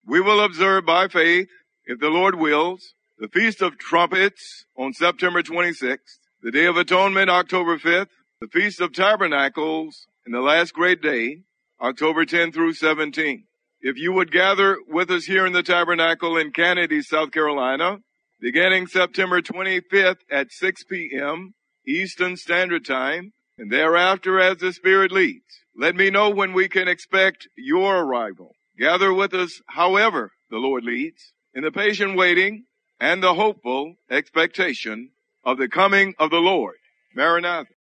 we will observe by faith, if the Lord wills, the Feast of Trumpets on September 26th, the Day of Atonement, October 5th, the Feast of Tabernacles, and the last great day, October 10 through 17. If you would gather with us here in the Tabernacle in Kennedy, South Carolina, beginning September 25th at 6 p.m. Eastern Standard Time, and thereafter as the Spirit leads. Let me know when we can expect your arrival. Gather with us however the Lord leads, in the patient waiting and the hopeful expectation of the coming of the Lord. Maranatha.